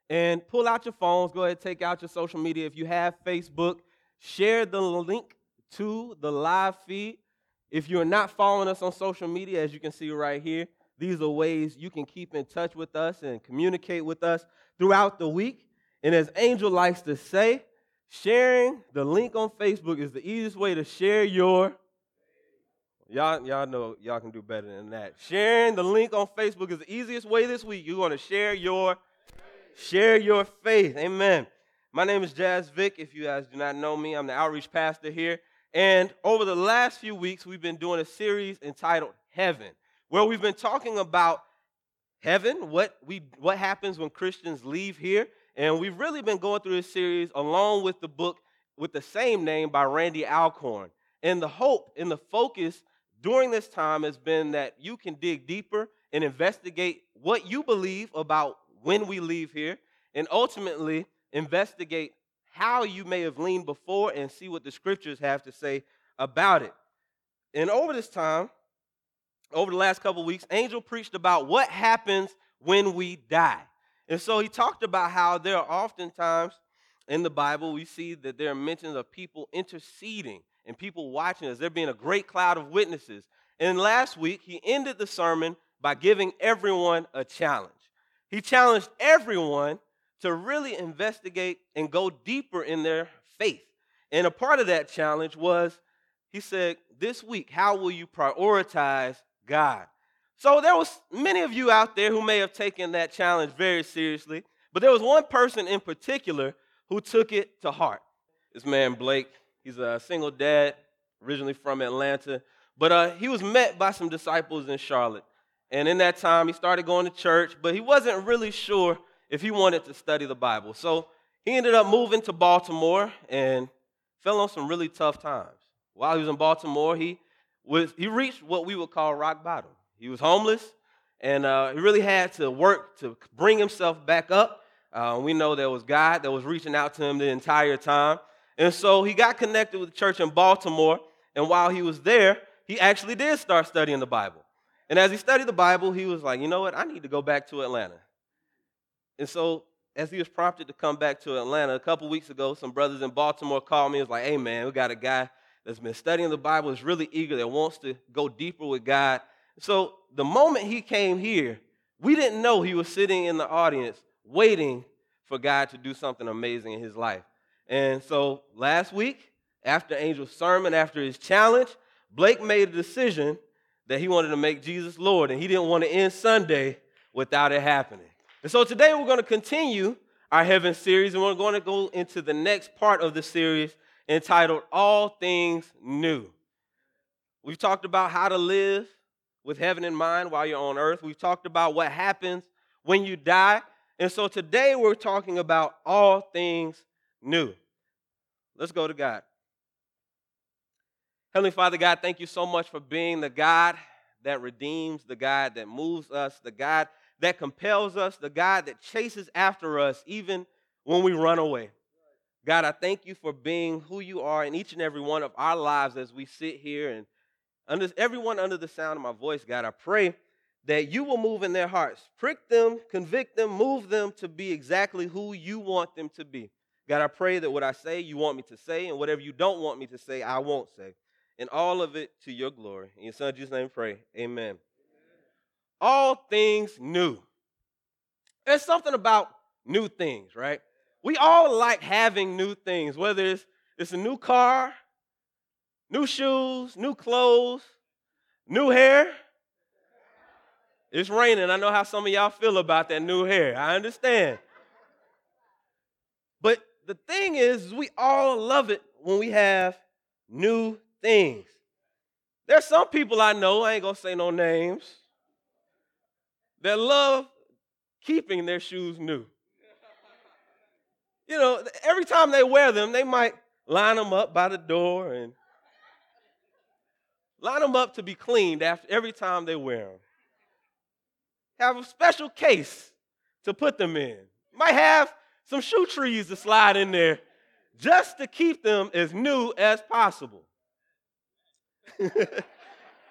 And pull out your phones. Go ahead, take out your social media. If you have Facebook, share the link to the live feed. If you're not following us on social media, as you can see right here, these are ways you can keep in touch with us and communicate with us throughout the week. And as Angel likes to say, sharing the link on Facebook is the easiest way to share your. Y'all know y'all can do better than that. Sharing the link on Facebook is the easiest way this week. You're going to share your faith. Amen. My name is Jazz Vick. If you guys do not know me, I'm the outreach pastor here. And over the last few weeks, we've been doing a series entitled Heaven, where we've been talking about heaven, what happens when Christians leave here. And we've really been going through this series along with the book with the same name by Randy Alcorn. And the hope and the focus during this time has been that you can dig deeper and investigate what you believe about when we leave here, and ultimately investigate how you may have leaned before and see what the scriptures have to say about it. And over this time, over the last couple of weeks, Angel preached about what happens when we die. And so he talked about how there are oftentimes in the Bible, we see that there are mentions of people interceding and people watching us. There being a great cloud of witnesses. And last week, he ended the sermon by giving everyone a challenge. He challenged everyone to really investigate and go deeper in their faith. And a part of that challenge was, he said, this week, how will you prioritize God? So there was many of you out there who may have taken that challenge very seriously, but there was one person in particular who took it to heart. This man, Blake, he's a single dad, originally from Atlanta, but he was met by some disciples in Charlotte. And in that time, he started going to church, but he wasn't really sure if he wanted to study the Bible. So he ended up moving to Baltimore and fell on some really tough times. While he was in Baltimore, he reached what we would call rock bottom. He was homeless, and he really had to work to bring himself back up. We know there was God that was reaching out to him the entire time. And so he got connected with the church in Baltimore, and while he was there, he actually did start studying the Bible. And as he studied the Bible, he was like, you know what, I need to go back to Atlanta. And so as he was prompted to come back to Atlanta, a couple weeks ago, some brothers in Baltimore called me and was like, hey, man, we got a guy that's been studying the Bible, is really eager, that wants to go deeper with God. So the moment he came here, we didn't know he was sitting in the audience waiting for God to do something amazing in his life. And so last week, after Angel's sermon, after his challenge, Blake made a decision that he wanted to make Jesus Lord, and he didn't want to end Sunday without it happening. And so today we're going to continue our Heaven series, and we're going to go into the next part of the series entitled All Things New. We've talked about how to live with heaven in mind while you're on earth. We've talked about what happens when you die. And so today we're talking about all things new. Let's go to God. Heavenly Father, God, thank you so much for being the God that redeems, the God that moves us, the God that compels us, the God that chases after us even when we run away. God, I thank you for being who you are in each and every one of our lives as we sit here, and everyone under the sound of my voice, God, I pray that you will move in their hearts, prick them, convict them, move them to be exactly who you want them to be. God, I pray that what I say, you want me to say, and whatever you don't want me to say, I won't say. And all of it to your glory. In your son Jesus' name, pray. Amen. All things new. There's something about new things, right? We all like having new things, whether it's a new car, new shoes, new clothes, new hair. It's raining. I know how some of y'all feel about that new hair. I understand. But the thing is, we all love it when we have new things. There's some people I know, I ain't going to say no names, that love keeping their shoes new. You know, every time they wear them, they might line them up by the door and line them up to be cleaned after every time they wear them. Have a special case to put them in. Might have some shoe trees to slide in there just to keep them as new as possible.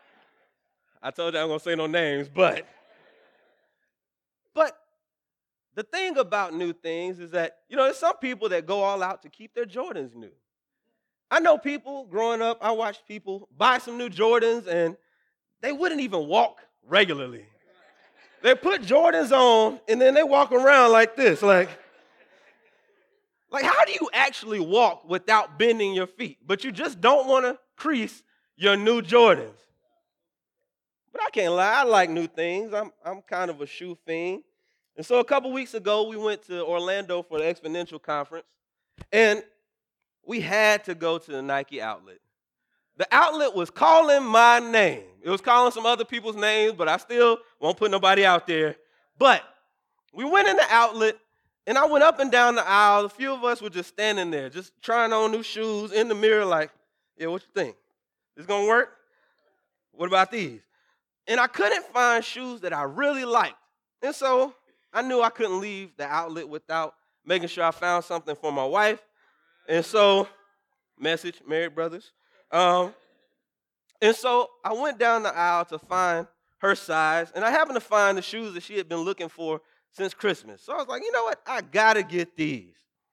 I told you I wasn't going to say no names, but the thing about new things is that, there's some people that go all out to keep their Jordans new. I know people growing up, I watched people buy some new Jordans and they wouldn't even walk regularly. They put Jordans on and then they walk around like this, like how do you actually walk without bending your feet? But you just don't want to crease your new Jordans. But I can't lie, I like new things. I'm kind of a shoe fiend. And so a couple weeks ago, we went to Orlando for the Exponential Conference, and we had to go to the Nike outlet. The outlet was calling my name. It was calling some other people's names, but I still won't put nobody out there. But we went in the outlet, and I went up and down the aisle. A few of us were just standing there, just trying on new shoes in the mirror like, yeah, what you think? This going to work? What about these? And I couldn't find shoes that I really liked. And so I knew I couldn't leave the outlet without making sure I found something for my wife. And so, message, married brothers. And so I went down the aisle to find her size, and I happened to find the shoes that she had been looking for since Christmas. So I was like, you know what? I got to get these.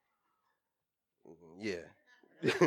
Yeah.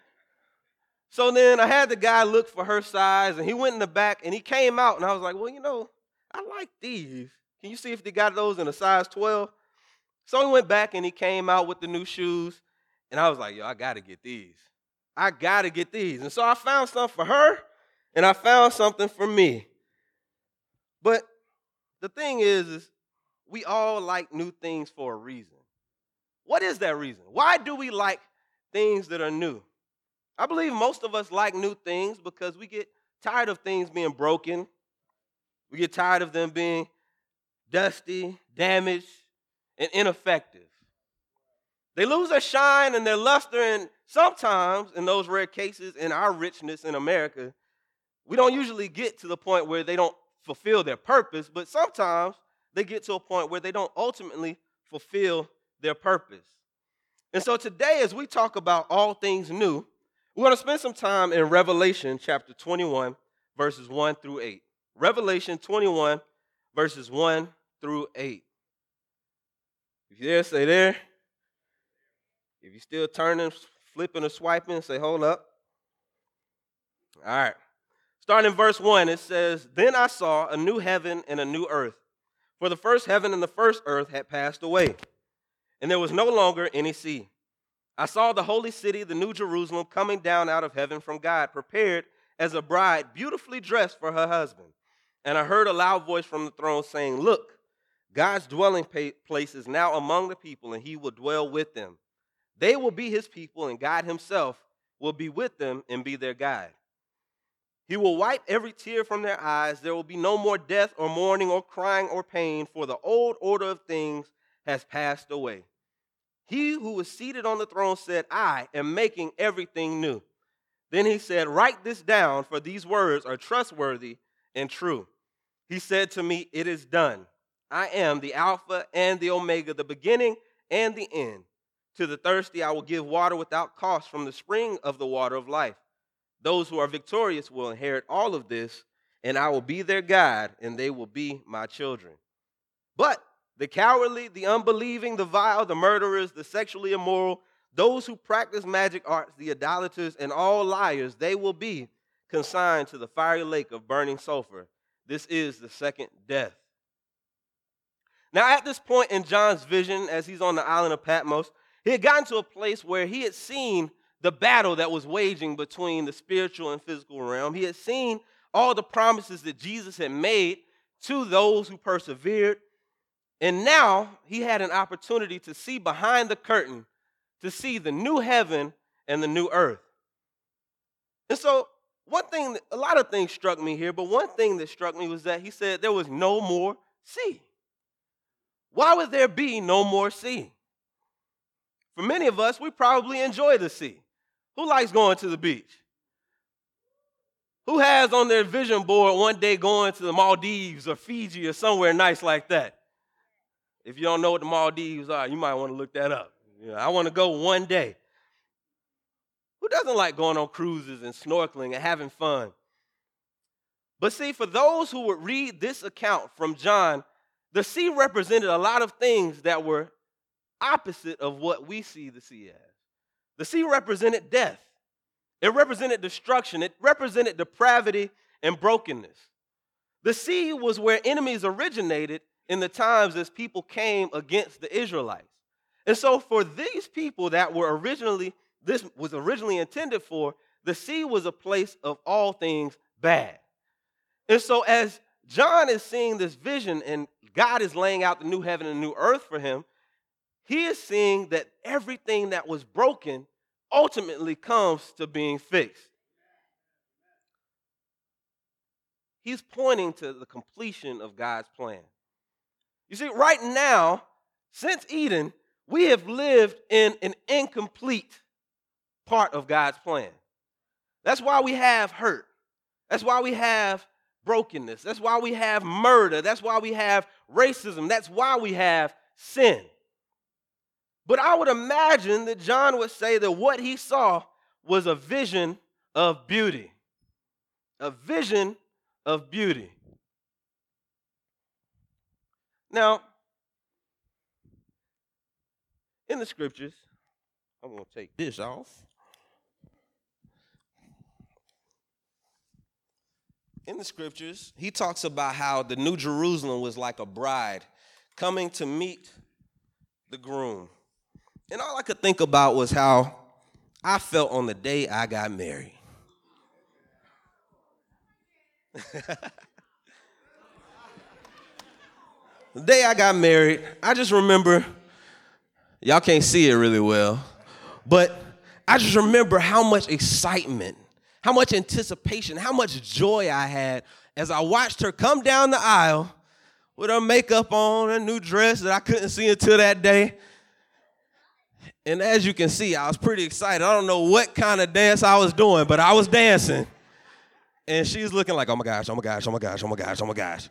So then I had the guy look for her size, and he went in the back, and he came out, and I was like, well, I like these. Can you see if they got those in a size 12? So he went back, and he came out with the new shoes, and I was like, yo, I got to get these. I got to get these. And so I found something for her, and I found something for me. But the thing is we all like new things for a reason. What is that reason? Why do we like things that are new? I believe most of us like new things because we get tired of things being broken. We get tired of them being dusty, damaged, and ineffective. They lose their shine and their luster, and sometimes, in those rare cases, in our richness in America, we don't usually get to the point where they don't fulfill their purpose, but sometimes they get to a point where they don't ultimately fulfill their purpose. And so today, as we talk about all things new, we're going to spend some time in Revelation chapter 21, verses 1 through 8. Revelation 21, verses 1 through 8. If you're there, say there. If you're still turning, flipping, or swiping, say hold up. All right. Starting in verse 1, it says, Then I saw a new heaven and a new earth, for the first heaven and the first earth had passed away, and there was no longer any sea. I saw the holy city, the new Jerusalem, coming down out of heaven from God, prepared as a bride beautifully dressed for her husband. And I heard a loud voice from the throne saying, Look, God's dwelling place is now among the people, and he will dwell with them. They will be his people, and God himself will be with them and be their guide. He will wipe every tear from their eyes. There will be no more death or mourning or crying or pain, for the old order of things has passed away. He who was seated on the throne said, I am making everything new. Then he said, Write this down, for these words are trustworthy and true. He said to me, It is done. I am the Alpha and the Omega, the beginning and the end. To the thirsty I will give water without cost from the spring of the water of life. Those who are victorious will inherit all of this, and I will be their God, and they will be my children. But the cowardly, the unbelieving, the vile, the murderers, the sexually immoral, those who practice magic arts, the idolaters, and all liars, they will be consigned to the fiery lake of burning sulfur. This is the second death. Now, at this point in John's vision, as he's on the island of Patmos, he had gotten to a place where he had seen the battle that was waging between the spiritual and physical realm. He had seen all the promises that Jesus had made to those who persevered. And now he had an opportunity to see behind the curtain, to see the new heaven and the new earth. And so a lot of things struck me here, but one thing that struck me was that he said there was no more sea. Why would there be no more sea? For many of us, we probably enjoy the sea. Who likes going to the beach? Who has on their vision board one day going to the Maldives or Fiji or somewhere nice like that? If you don't know what the Maldives are, you might want to look that up. I want to go one day. Who doesn't like going on cruises and snorkeling and having fun? But see, for those who would read this account from John, the sea represented a lot of things that were opposite of what we see the sea as. The sea represented death. It represented destruction. It represented depravity and brokenness. The sea was where enemies originated in the times as people came against the Israelites. And so for these people that were this was originally intended for, the sea was a place of all things bad. And so as John is seeing this vision and God is laying out the new heaven and new earth for him, he is seeing that everything that was broken ultimately comes to being fixed. He's pointing to the completion of God's plan. You see, right now, since Eden, we have lived in an incomplete part of God's plan. That's why we have hurt. That's why we have brokenness. That's why we have murder. That's why we have racism. That's why we have sin. But I would imagine that John would say that what he saw was a vision of beauty. A vision of beauty. Now, in the scriptures, I'm going to take this off. In the scriptures, he talks about how the New Jerusalem was like a bride coming to meet the groom. And all I could think about was how I felt on the day I got married. The day I got married, I just remember, y'all can't see it really well, but I just remember how much excitement, how much anticipation, how much joy I had as I watched her come down the aisle with her makeup on, a new dress that I couldn't see until that day. And as you can see, I was pretty excited. I don't know what kind of dance I was doing, but I was dancing. And she's looking like, oh my gosh, oh my gosh, oh my gosh, oh my gosh, oh my gosh.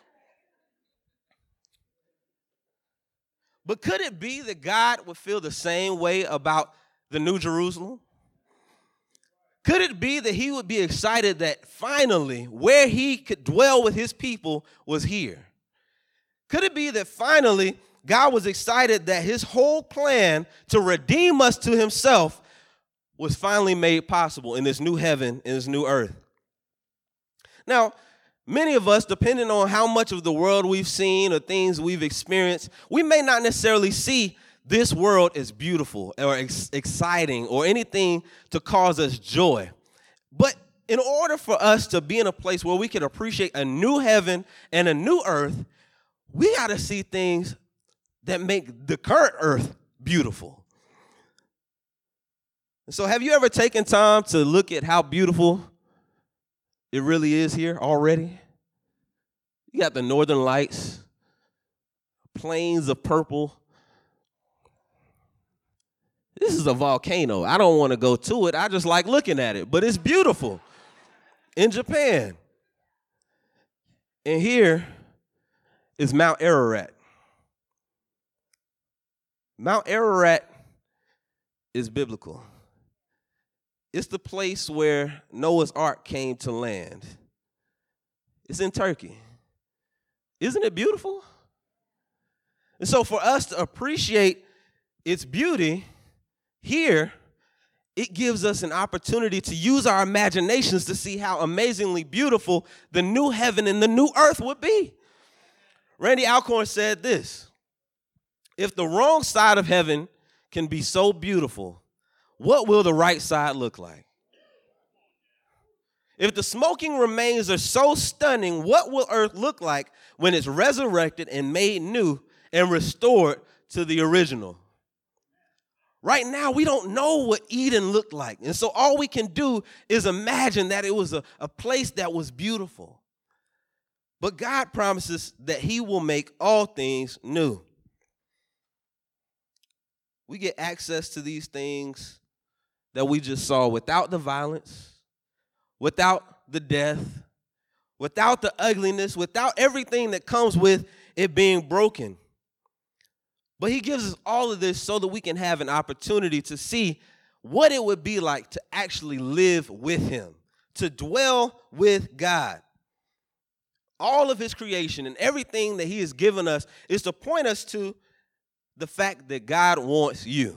But could it be that God would feel the same way about the New Jerusalem? Could it be that he would be excited that finally where he could dwell with his people was here? Could it be that finally God was excited that his whole plan to redeem us to himself was finally made possible in this new heaven and this new earth? Now, many of us, depending on how much of the world we've seen or things we've experienced, we may not necessarily see this world as beautiful or exciting or anything to cause us joy. But in order for us to be in a place where we can appreciate a new heaven and a new earth, we got to see things that make the current earth beautiful. So have you ever taken time to look at how beautiful it really is here already? You got the northern lights, plains of purple. This is a volcano. I don't want to go to it. I just like looking at it, but it's beautiful in Japan. And here is Mount Ararat. Mount Ararat is biblical. It's the place where Noah's Ark came to land. It's in Turkey. Isn't it beautiful? And so for us to appreciate its beauty here, it gives us an opportunity to use our imaginations to see how amazingly beautiful the new heaven and the new earth would be. Randy Alcorn said this: if the wrong side of heaven can be so beautiful, what will the right side look like? If the smoking remains are so stunning, what will earth look like when it's resurrected and made new and restored to the original? Right now, we don't know what Eden looked like. And so all we can do is imagine that it was a place that was beautiful. But God promises that he will make all things new. We get access to these things that we just saw without the violence, without the death, without the ugliness, without everything that comes with it being broken. But he gives us all of this so that we can have an opportunity to see what it would be like to actually live with him, to dwell with God. all of his creation and everything that he has given us is to point us to the fact that God wants you.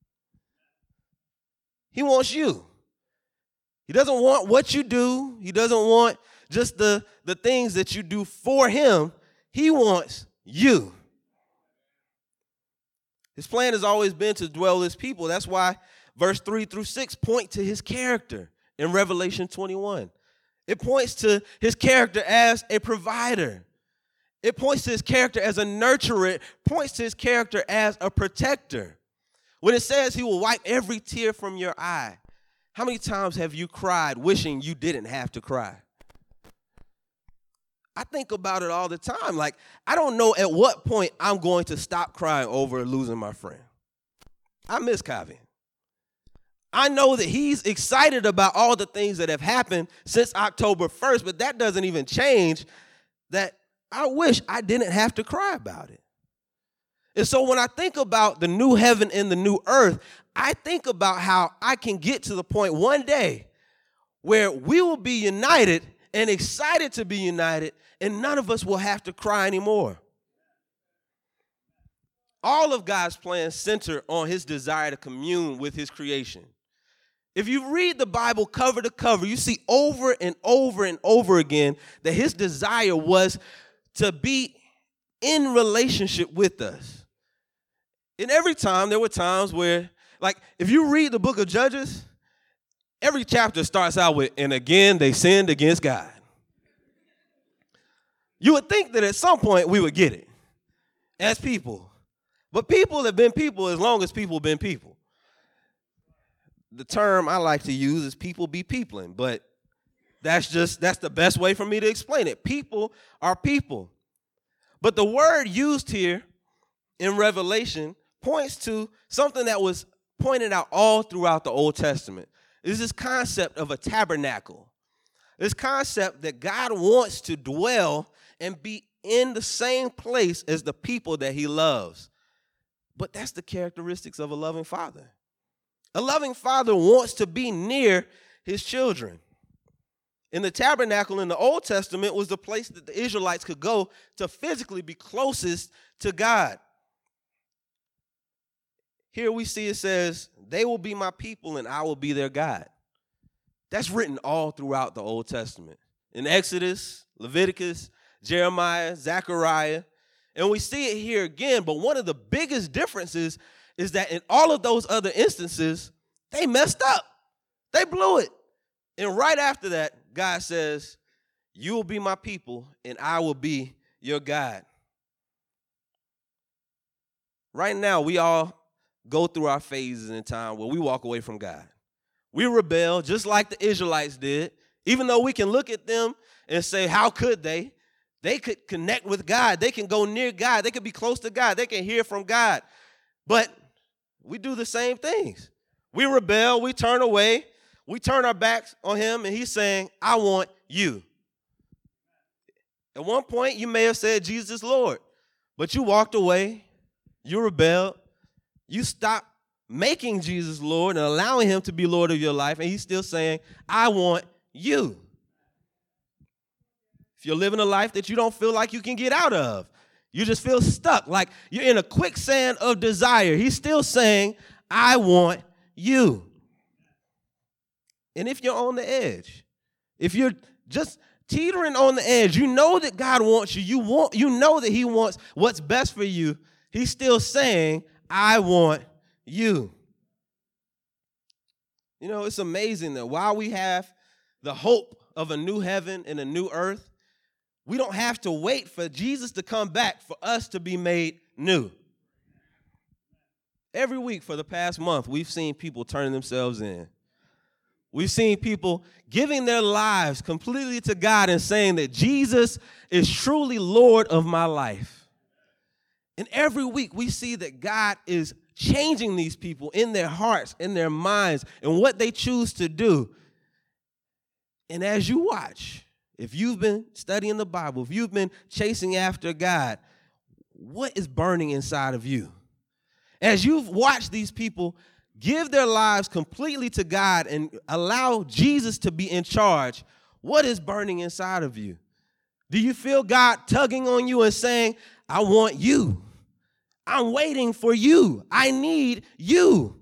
He wants you. He doesn't want what you do. He doesn't want just the things that you do for him. He wants you. His plan has always been to dwell with his people. That's why verse 3 through 6 point to his character in Revelation 21. It points to his character as a provider. It points to his character as a nurturer. It points to his character as a protector. When it says he will wipe every tear from your eye, how many times have you cried wishing you didn't have to cry? I think about it all the time. Like, I don't know at what point I'm going to stop crying over losing my friend. I miss Kavi. I know that he's excited about all the things that have happened since October 1st, but that doesn't even change that I wish I didn't have to cry about it. And so when I think about the new heaven and the new earth, I think about how I can get to the point one day where we will be united and excited to be united, and none of us will have to cry anymore. All of God's plans center on his desire to commune with his creation. If you read the Bible cover to cover, you see over and over and over again that his desire was to be in relationship with us. And every time, there were times where, like, if you read the book of Judges, every chapter starts out with, and again they sinned against God. You would think that at some point we would get it as people. But people have been people as long as people have been people. The term I like to use is people be peopling, but that's the best way for me to explain it. People are people. But the word used here in Revelation points to something that was pointed out all throughout the Old Testament. It's this concept of a tabernacle. This concept that God wants to dwell and be in the same place as the people that he loves. But that's the characteristics of a loving father. A loving father wants to be near his children. In the tabernacle in the Old Testament was the place that the Israelites could go to physically be closest to God. Here we see it says, they will be my people and I will be their God. That's written all throughout the Old Testament. In Exodus, Leviticus, Jeremiah, Zechariah. And we see it here again, but one of the biggest differences is that in all of those other instances, they messed up. They blew it. And right after that, God says, you will be my people and I will be your God. Right now, we all go through our phases in time where we walk away from God. We rebel just like the Israelites did, even though we can look at them and say, how could they? They could connect with God. They can go near God. They could be close to God. They can hear from God. But we do the same things. We rebel. We turn away. We turn our backs on him, and he's saying, I want you. At one point, you may have said, Jesus is Lord, but you walked away. You rebelled. You stopped making Jesus Lord and allowing him to be Lord of your life, and he's still saying, I want you. If you're living a life that you don't feel like you can get out of, you just feel stuck, like you're in a quicksand of desire. He's still saying, I want you. And if you're on the edge, if you're just teetering on the edge, you know that God wants you. You know that he wants what's best for you. He's still saying, I want you. You know, it's amazing that while we have the hope of a new heaven and a new earth, we don't have to wait for Jesus to come back for us to be made new. Every week for the past month, we've seen people turning themselves in. We've seen people giving their lives completely to God and saying that Jesus is truly Lord of my life. And every week we see that God is changing these people in their hearts, in their minds, and what they choose to do. And as you watch, if you've been studying the Bible, if you've been chasing after God, what is burning inside of you? As you've watched these people give their lives completely to God and allow Jesus to be in charge, what is burning inside of you? Do you feel God tugging on you and saying, I want you. I'm waiting for you. I need you.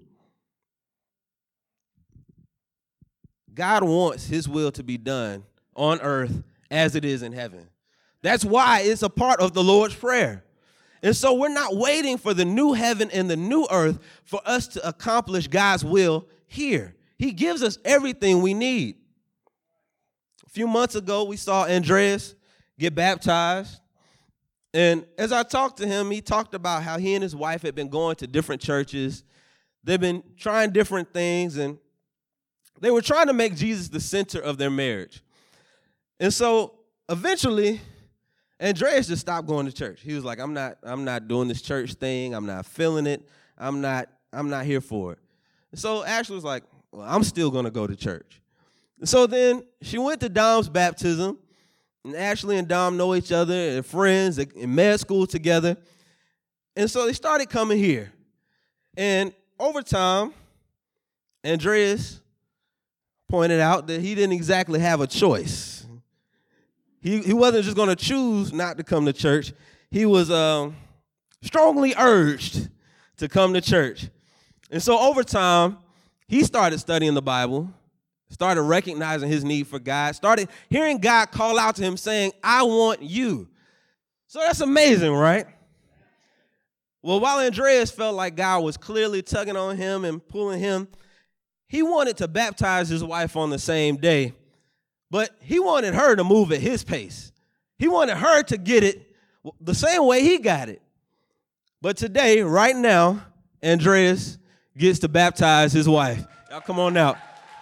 God wants his will to be done on earth as it is in heaven. That's why it's a part of the Lord's Prayer. And so we're not waiting for the new heaven and the new earth for us to accomplish God's will here. He gives us everything we need. A few months ago, we saw Andreas get baptized. And as I talked to him, he talked about how he and his wife had been going to different churches. They've been trying different things, and they were trying to make Jesus the center of their marriage. And so eventually, Andreas just stopped going to church. He was like, I'm not doing this church thing. I'm not feeling it. I'm not here for it. And so Ashley was like, well, I'm still going to go to church. And so then she went to Dom's baptism, and Ashley and Dom know each other and friends in med school together. And so they started coming here. And over time, Andreas pointed out that he didn't exactly have a choice. He wasn't just going to choose not to come to church. He was strongly urged to come to church. And so over time, he started studying the Bible, started recognizing his need for God, started hearing God call out to him saying, I want you. So that's amazing, right? Well, while Andreas felt like God was clearly tugging on him and pulling him, he wanted to baptize his wife on the same day, but he wanted her to move at his pace. He wanted her to get it the same way he got it. But today, right now, Andreas gets to baptize his wife. Y'all come on out.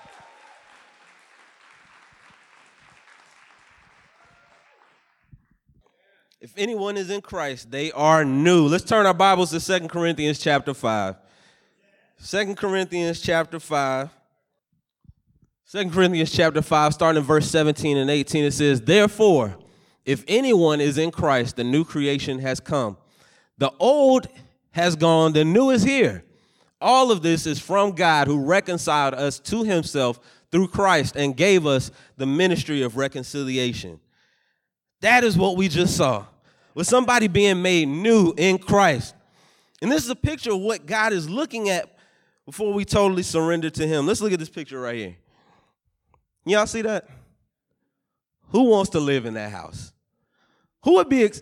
If anyone is in Christ, they are new. Let's turn our Bibles to 2 Corinthians chapter 5. 2 Corinthians chapter 5. 2 Corinthians chapter 5, starting in verse 17 and 18, it says, Therefore, if anyone is in Christ, the new creation has come. The old has gone, the new is here. All of this is from God, who reconciled us to himself through Christ and gave us the ministry of reconciliation. That is what we just saw, with somebody being made new in Christ. And this is a picture of what God is looking at before we totally surrender to him. Let's look at this picture right here. Y'all see that? Who wants to live in that house? Who would be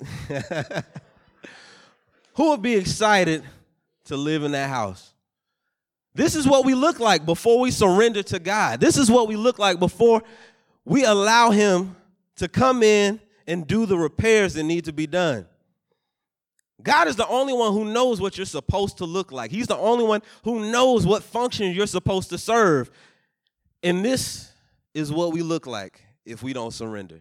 excited to live in that house? This is what we look like before we surrender to God. This is what we look like before we allow him to come in and do the repairs that need to be done. God is the only one who knows what you're supposed to look like. He's the only one who knows what function you're supposed to serve. And this is what we look like if we don't surrender.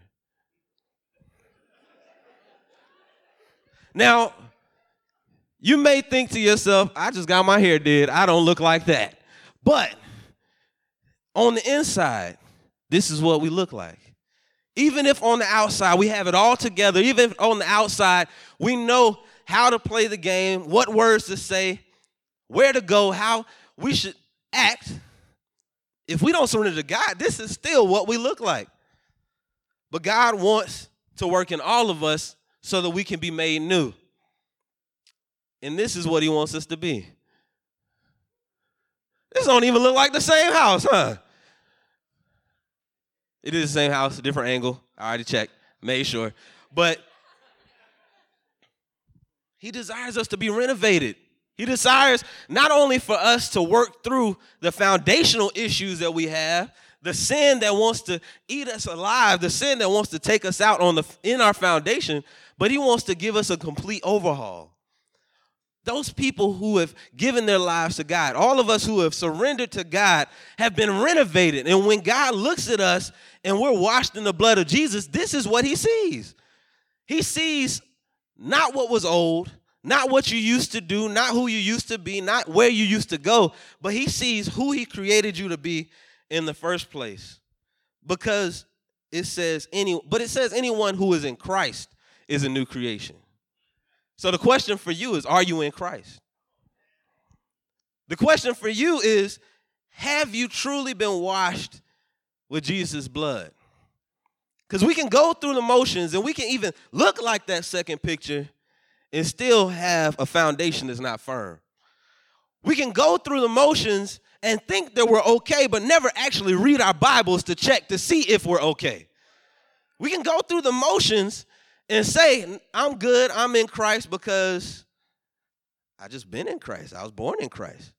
Now, you may think to yourself, I just got my hair did. I don't look like that. But on the inside, this is what we look like. Even if on the outside we have it all together, even if on the outside we know how to play the game, what words to say, where to go, how we should act, if we don't surrender to God, this is still what we look like. But God wants to work in all of us so that we can be made new. And this is what he wants us to be. This don't even look like the same house, huh? It is the same house, a different angle. I already checked, made sure. But he desires us to be renovated. He desires not only for us to work through the foundational issues that we have, the sin that wants to eat us alive, the sin that wants to take us out in our foundation, but he wants to give us a complete overhaul. Those people who have given their lives to God, all of us who have surrendered to God, have been renovated. And when God looks at us and we're washed in the blood of Jesus, this is what he sees. He sees not what was old, not what you used to do, not who you used to be, not where you used to go, but he sees who he created you to be in the first place. Because it says anyone who is in Christ is a new creation. So the question for you is, are you in Christ? The question for you is, have you truly been washed with Jesus' blood? Because we can go through the motions and we can even look like that second picture and still have a foundation that's not firm. We can go through the motions and think that we're okay, but never actually read our Bibles to check to see if we're okay. We can go through the motions and say, I'm good, I'm in Christ because I just been in Christ. I was born in Christ.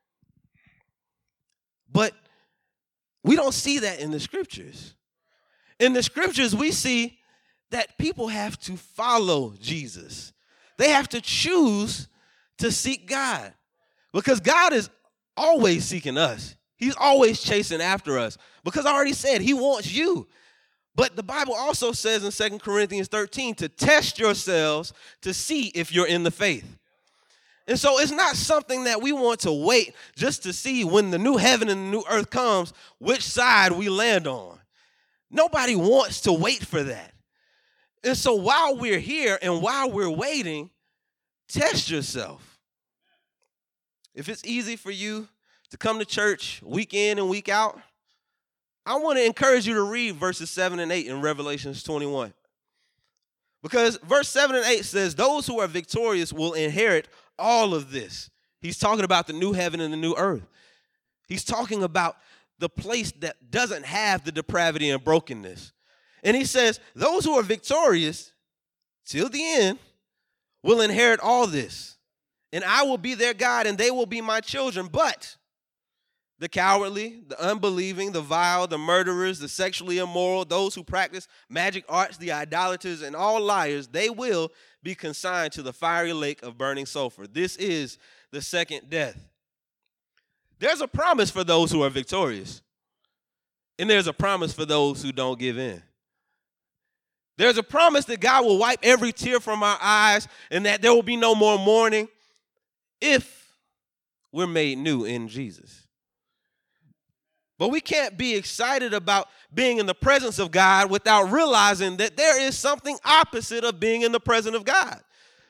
But we don't see that in the scriptures. In the scriptures, we see that people have to follow Jesus. They have to choose to seek God because God is always seeking us. He's always chasing after us because I already said he wants you. But the Bible also says in 2 Corinthians 13 to test yourselves to see if you're in the faith. And so it's not something that we want to wait just to see when the new heaven and the new earth comes, which side we land on. Nobody wants to wait for that. And so while we're here and while we're waiting, test yourself. If it's easy for you to come to church week in and week out, I want to encourage you to read verses 7 and 8 in Revelation 21. Because verse 7 and 8 says, those who are victorious will inherit all of this. He's talking about the new heaven and the new earth. He's talking about the place that doesn't have the depravity and brokenness. And he says, those who are victorious till the end will inherit all this. And I will be their God and they will be my children. But the cowardly, the unbelieving, the vile, the murderers, the sexually immoral, those who practice magic arts, the idolaters, and all liars, they will be consigned to the fiery lake of burning sulfur. This is the second death. There's a promise for those who are victorious. And there's a promise for those who don't give in. There's a promise that God will wipe every tear from our eyes and that there will be no more mourning if we're made new in Jesus. But we can't be excited about being in the presence of God without realizing that there is something opposite of being in the presence of God.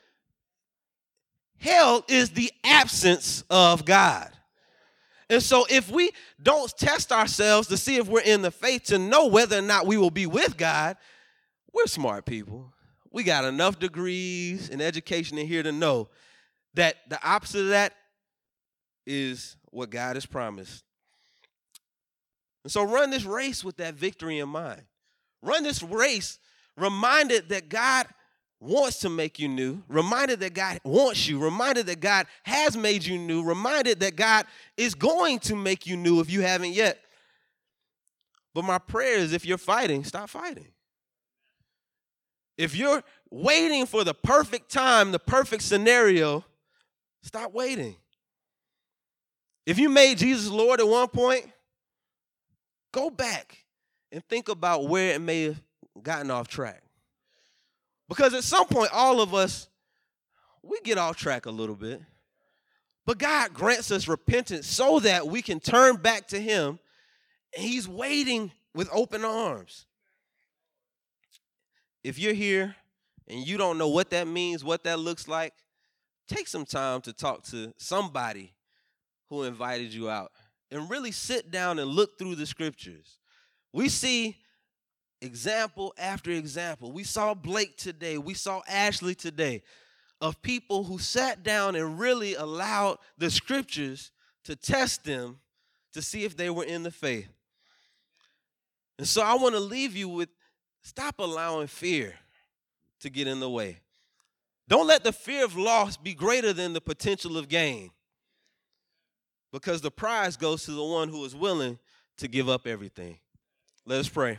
Hell is the absence of God. And so if we don't test ourselves to see if we're in the faith to know whether or not we will be with God, we're smart people. We got enough degrees and education in here to know that the opposite of that is what God has promised. And so run this race with that victory in mind. Run this race reminded that God wants to make you new, reminded that God wants you, reminded that God has made you new, reminded that God is going to make you new if you haven't yet. But my prayer is if you're fighting, stop fighting. If you're waiting for the perfect time, the perfect scenario, stop waiting. If you made Jesus Lord at one point, go back and think about where it may have gotten off track. Because at some point, all of us, we get off track a little bit. But God grants us repentance so that we can turn back to him. And he's waiting with open arms. If you're here and you don't know what that means, what that looks like, take some time to talk to somebody who invited you out and really sit down and look through the scriptures. We see example after example. We saw Blake today. We saw Ashley today of people who sat down and really allowed the scriptures to test them to see if they were in the faith. And so I want to leave you with stop allowing fear to get in the way. Don't let the fear of loss be greater than the potential of gain, because the prize goes to the one who is willing to give up everything. Let us pray.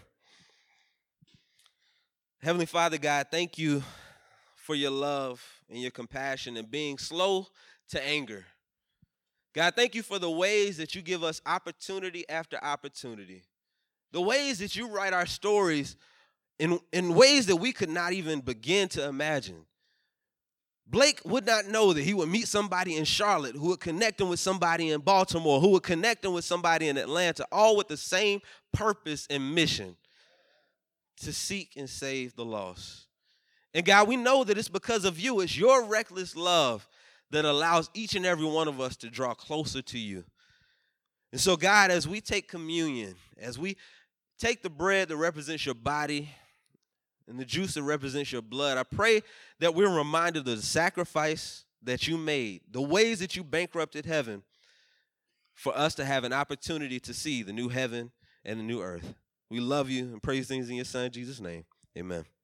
Heavenly Father, God, thank you for your love and your compassion and being slow to anger. God, thank you for the ways that you give us opportunity after opportunity, the ways that you write our stories in ways that we could not even begin to imagine. Blake would not know that he would meet somebody in Charlotte who would connect him with somebody in Baltimore, who would connect him with somebody in Atlanta, all with the same purpose and mission, to seek and save the lost. And God, we know that it's because of you. It's your reckless love that allows each and every one of us to draw closer to you. And so, God, as we take communion, as we take the bread that represents your body and the juice that represents your blood. I pray that we're reminded of the sacrifice that you made, the ways that you bankrupted heaven for us to have an opportunity to see the new heaven and the new earth. We love you and praise things in your son, Jesus' name. Amen.